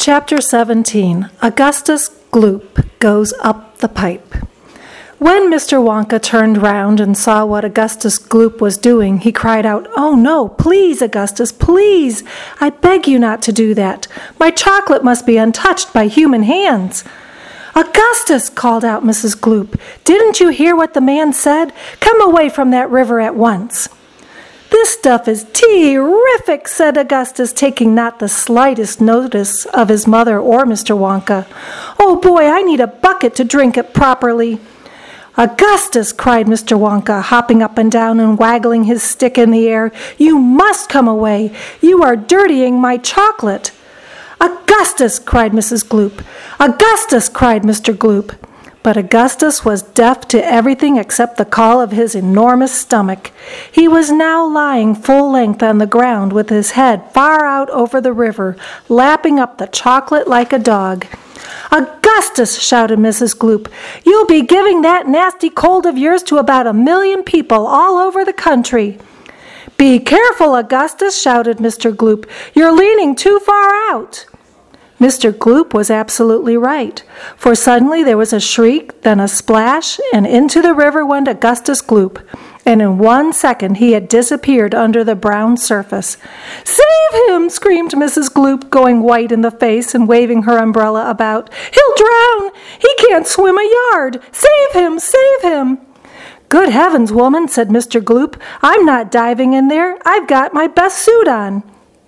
Chapter 17. Augustus Gloop Goes Up the Pipe. When Mr. Wonka turned round and saw what Augustus Gloop was doing, he cried out, "Oh, no, please, Augustus, please! I beg you not to do that. My chocolate must be untouched by human hands." "Augustus," called out Mrs. Gloop, "didn't you hear what the man said? Come away from that river at once." "This stuff is terrific," said Augustus, taking not the slightest notice of his mother or Mr. Wonka. "Oh, boy, I need a bucket to drink it properly." "Augustus," cried Mr. Wonka, hopping up and down and waggling his stick in the air, "you must come away. You are dirtying my chocolate." "Augustus," cried Mrs. Gloop. "Augustus," cried Mr. Gloop. But Augustus was deaf to everything except the call of his enormous stomach. He was now lying full length on the ground with his head far out over the river, lapping up the chocolate like a dog. "Augustus," shouted Mrs. Gloop, "you'll be giving that nasty cold of yours to about 1,000,000 people all over the country." "Be careful, Augustus," shouted Mr. Gloop. "You're leaning too far out." Mr. Gloop was absolutely right, for suddenly there was a shriek, then a splash, and into the river went Augustus Gloop, and in 1 second he had disappeared under the brown surface. "Save him!" screamed Mrs. Gloop, going white in the face and waving her umbrella about. "He'll drown! He can't swim a yard! Save him! Save him!" "Good heavens, woman," said Mr. Gloop, "I'm not diving in there. I've got my best suit on."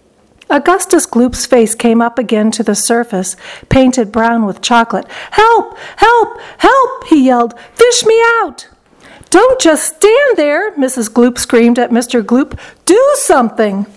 Augustus Gloop's face came up again to the surface, painted brown with chocolate. "Help! Help! Help!" he yelled. "Fish me out!" "Don't just stand there!" Mrs. Gloop screamed at Mr. Gloop. "Do something!"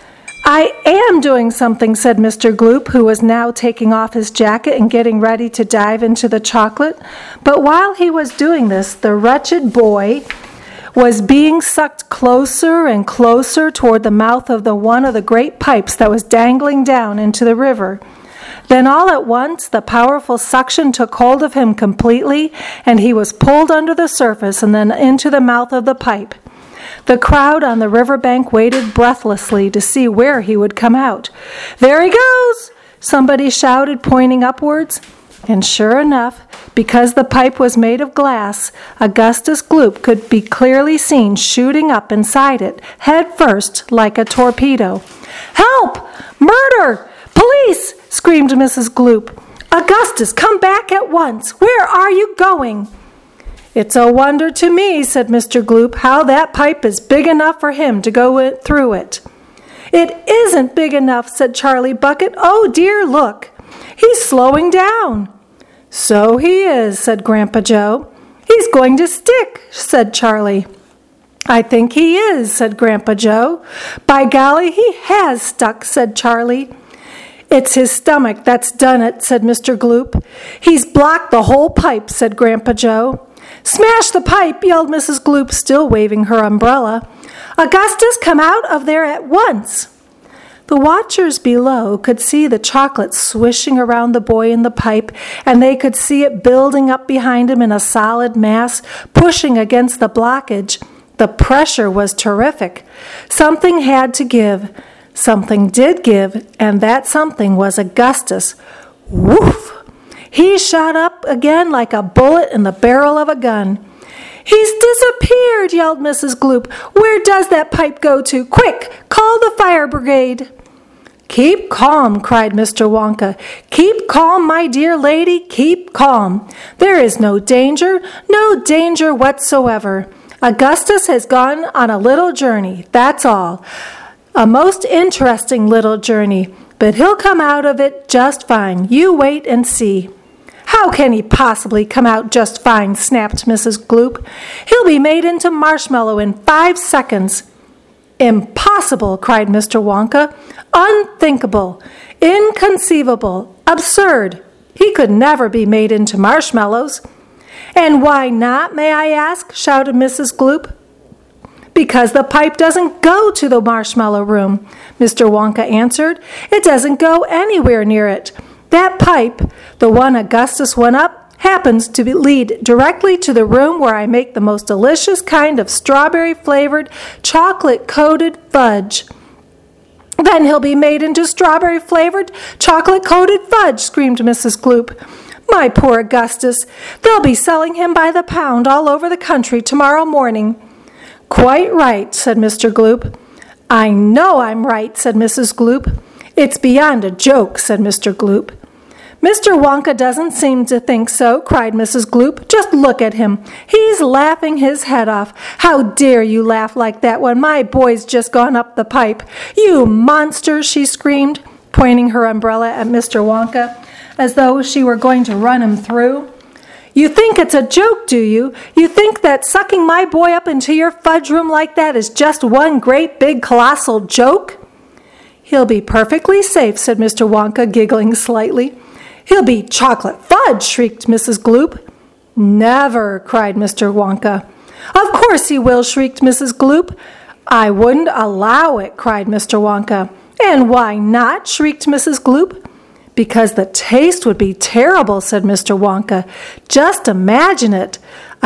"I am doing something," said Mr. Gloop, who was now taking off his jacket and getting ready to dive into the chocolate. But while he was doing this, the wretched boy was being sucked closer and closer toward the mouth of one of the great pipes that was dangling down into the river. Then all at once the powerful suction took hold of him completely, and he was pulled under the surface and then into the mouth of the pipe. The crowd on the riverbank waited breathlessly to see where he would come out. "There he goes!" somebody shouted, pointing upwards. And sure enough, because the pipe was made of glass, Augustus Gloop could be clearly seen shooting up inside it, head first, like a torpedo. "Help! Murder! Police!" screamed Mrs. Gloop. "Augustus, come back at once! Where are you going?" "It's a wonder to me," said Mr. Gloop, "how that pipe is big enough for him to go through it." "It isn't big enough," said Charlie Bucket. "Oh dear, look! He's slowing down." "So he is," said Grandpa Joe. "He's going to stick," said Charlie. "I think he is," said Grandpa Joe. "By golly, he has stuck," said Charlie. "It's his stomach that's done it," said Mr. Gloop. "He's blocked the whole pipe," said Grandpa Joe. "Smash the pipe!" yelled Mrs. Gloop, still waving her umbrella. "Augustus, come out of there at once!" The watchers below could see the chocolate swishing around the boy in the pipe, and they could see it building up behind him in a solid mass, pushing against the blockage. The pressure was terrific. Something had to give. Something did give, and that something was Augustus. Woof! He shot up again like a bullet in the barrel of a gun. "He's disappeared!" yelled Mrs. Gloop. "Where does that pipe go to? Quick, call the fire brigade!" "Keep calm," cried Mr. Wonka. "Keep calm, my dear lady, keep calm. There is no danger whatsoever. Augustus has gone on a little journey, that's all. A most interesting little journey, but he'll come out of it just fine. You wait and see." "How can he possibly come out just fine?" snapped Mrs. Gloop. "He'll be made into marshmallow in 5 seconds." "Impossible!" cried Mr. Wonka. "Unthinkable! Inconceivable! Absurd! He could never be made into marshmallows." "And why not, may I ask?" shouted Mrs. Gloop. "Because the pipe doesn't go to the marshmallow room," Mr. Wonka answered. "It doesn't go anywhere near it. That pipe, the one Augustus went up, happens to lead directly to the room where I make the most delicious kind of strawberry-flavored, chocolate-coated fudge." Then he'll be made into strawberry-flavored, chocolate-coated fudge, screamed Mrs. Gloop. My poor Augustus, they'll be selling him by the pound all over the country tomorrow morning. Quite right, said Mr. Gloop. I know I'm right, said Mrs. Gloop. It's beyond a joke, said Mr. Gloop. Mr. Wonka doesn't seem to think so, cried Mrs. Gloop. Just look at him. He's laughing his head off. How dare you laugh like that when my boy's just gone up the pipe? You monster, she screamed, pointing her umbrella at Mr. Wonka, as though she were going to run him through. You think it's a joke, do you? You think that sucking my boy up into your fudge room like that is just one great big colossal joke? He'll be perfectly safe, said Mr. Wonka, giggling slightly. He'll be chocolate fudge, shrieked Mrs. Gloop. Never, cried Mr. Wonka. Of course he will, shrieked Mrs. Gloop. I wouldn't allow it, cried Mr. Wonka. And why not, shrieked Mrs. Gloop. Because the taste would be terrible, said Mr. Wonka. Just imagine it.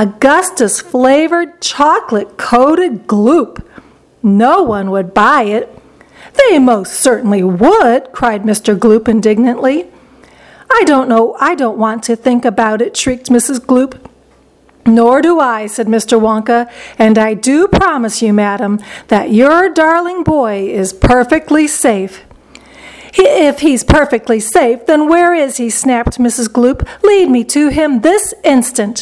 Augustus-flavored, chocolate-coated gloop. No one would buy it. They most certainly would, cried Mr. Gloop indignantly. I don't know. I don't want to think about it, shrieked Mrs. Gloop. Nor do I, said Mr. Wonka, and I do promise you, madam, that your darling boy is perfectly safe. If he's perfectly safe, then where is he? Snapped Mrs. Gloop. Lead me to him this instant.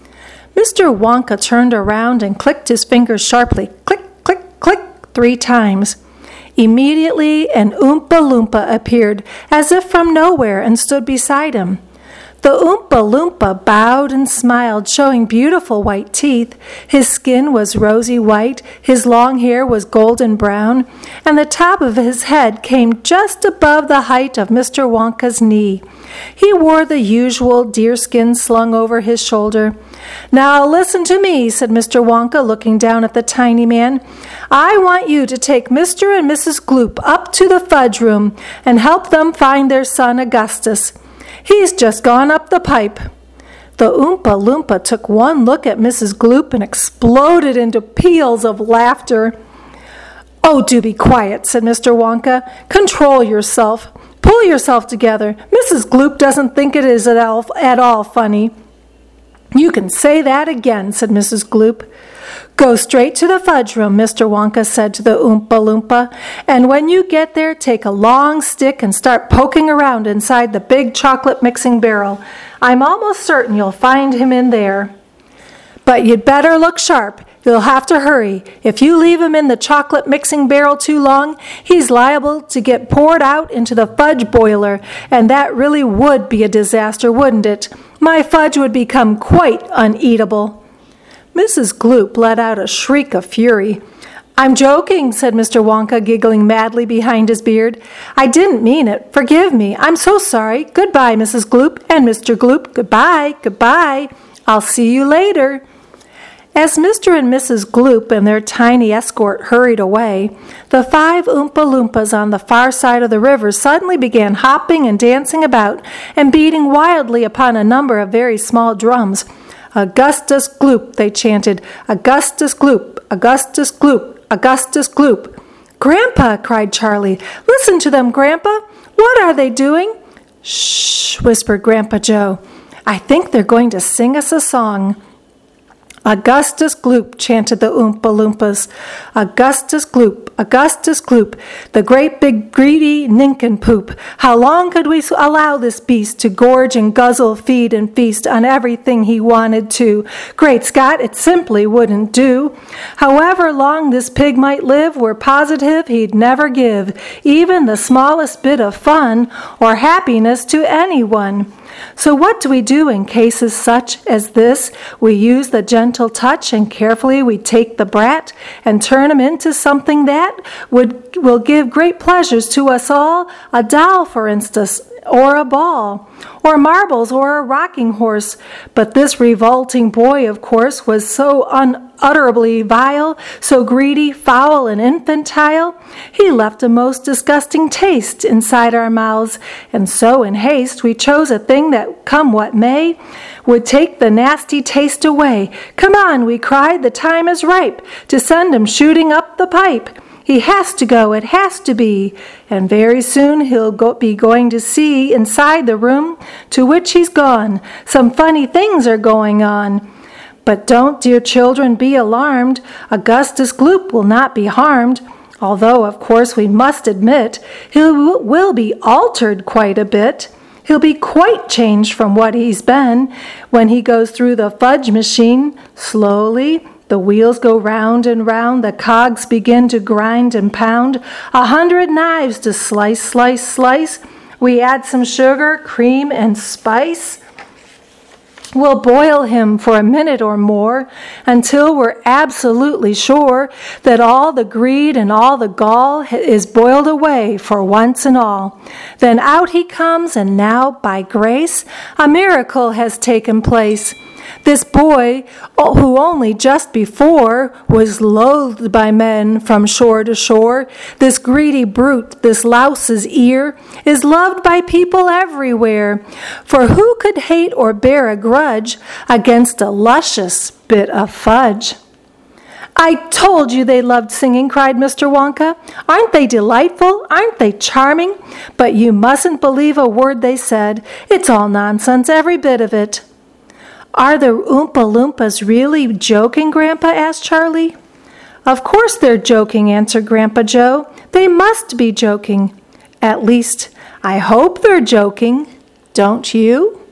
Mr. Wonka turned around and clicked his fingers sharply. Click, click, click, 3 times. Immediately an Oompa Loompa appeared, as if from nowhere, and stood beside him. The Oompa Loompa bowed and smiled, showing beautiful white teeth. His skin was rosy white, his long hair was golden brown, and the top of his head came just above the height of Mr. Wonka's knee. He wore the usual deerskin slung over his shoulder. Now listen to me, said Mr. Wonka, looking down at the tiny man. I want you to take Mr. and Mrs. Gloop up to the fudge room and help them find their son Augustus. He's just gone up the pipe. The Oompa Loompa took one look at Mrs. Gloop and exploded into peals of laughter. Oh, do be quiet, said Mr. Wonka. Control yourself. Pull yourself together. Mrs. Gloop doesn't think it is at all funny. You can say that again, said Mrs. Gloop. Go straight to the fudge room, Mr. Wonka said to the Oompa Loompa, and when you get there, take a long stick and start poking around inside the big chocolate mixing barrel. I'm almost certain you'll find him in there. But you'd better look sharp. You'll have to hurry. If you leave him in the chocolate mixing barrel too long, he's liable to get poured out into the fudge boiler, and that really would be a disaster, wouldn't it? My fudge would become quite uneatable. Mrs. Gloop let out a shriek of fury. I'm joking, said Mr. Wonka, giggling madly behind his beard. I didn't mean it. Forgive me. I'm so sorry. Goodbye, Mrs. Gloop and Mr. Gloop. Goodbye, goodbye. I'll see you later. As Mr. and Mrs. Gloop and their tiny escort hurried away, the 5 Oompa Loompas on the far side of the river suddenly began hopping and dancing about and beating wildly upon a number of very small drums. Augustus Gloop, they chanted. Augustus Gloop, Augustus Gloop, Augustus Gloop. Grandpa, cried Charlie. Listen to them, Grandpa. What are they doing? Shh, whispered Grandpa Joe. I think they're going to sing us a song. Augustus Gloop, chanted the Oompa Loompas. Augustus Gloop, Augustus Gloop, the great big greedy nincompoop. How long could we allow this beast to gorge and guzzle, feed and feast on everything he wanted to? Great Scott, it simply wouldn't do. However long this pig might live, we're positive he'd never give even the smallest bit of fun or happiness to anyone. So what do we do in cases such as this? We use the gentle touch and carefully we take the brat and turn him into something that will give great pleasures to us all. A doll, for instance, or a ball, or marbles, or a rocking horse. But this revolting boy, of course, was so unutterably vile, so greedy, foul, and infantile, he left a most disgusting taste inside our mouths, and so in haste we chose a thing that, come what may, would take the nasty taste away. Come on, we cried, the time is ripe to send him shooting up the pipe. He has to go, it has to be. And very soon he'll be going to see inside the room to which he's gone. Some funny things are going on. But don't, dear children, be alarmed. Augustus Gloop will not be harmed. Although, of course, we must admit, he will be altered quite a bit. He'll be quite changed from what he's been. When he goes through the fudge machine, slowly, the wheels go round and round, the cogs begin to grind and pound, 100 knives to slice, slice, slice. We add some sugar, cream, and spice. We'll boil him for a minute or more until we're absolutely sure that all the greed and all the gall is boiled away for once and all. Then out he comes, and now, by grace, a miracle has taken place. This boy, who only just before was loathed by men from shore to shore, this greedy brute, this louse's ear, is loved by people everywhere. For who could hate or bear a grudge against a luscious bit of fudge? I told you they loved singing, cried Mr. Wonka. Aren't they delightful? Aren't they charming? But you mustn't believe a word they said. It's all nonsense, every bit of it. Are the Oompa Loompas really joking, Grandpa? Asked Charlie. Of course they're joking, answered Grandpa Joe. They must be joking. At least, I hope they're joking. Don't you?